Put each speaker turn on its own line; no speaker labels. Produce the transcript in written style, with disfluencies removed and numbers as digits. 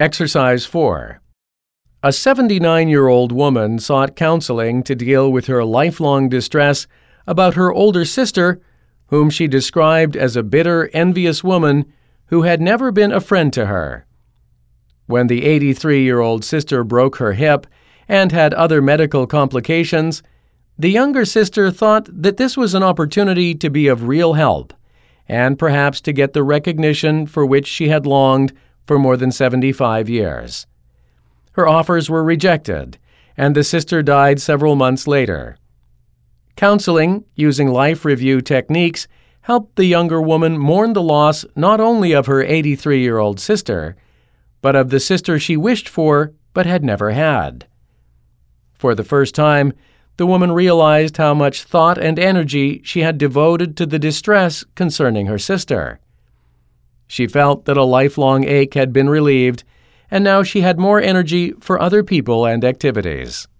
Exercise 4. A 79-year-old woman sought counseling to deal with her lifelong distress about her older sister, whom she described as a bitter, envious woman who had never been a friend to her. When the 83-year-old sister broke her hip and had other medical complications, the younger sister thought that this was an opportunity to be of real help, and perhaps to get the recognition for which she had longed for more than 75 years. Her offers were rejected, and the sister died several months later. Counseling, using life review techniques, helped the younger woman mourn the loss not only of her 83-year-old sister, but of the sister she wished for but had never had. For the first time, the woman realized how much thought and energy she had devoted to the distress concerning her sister. She felt that a lifelong ache had been relieved, and now she had more energy for other people and activities.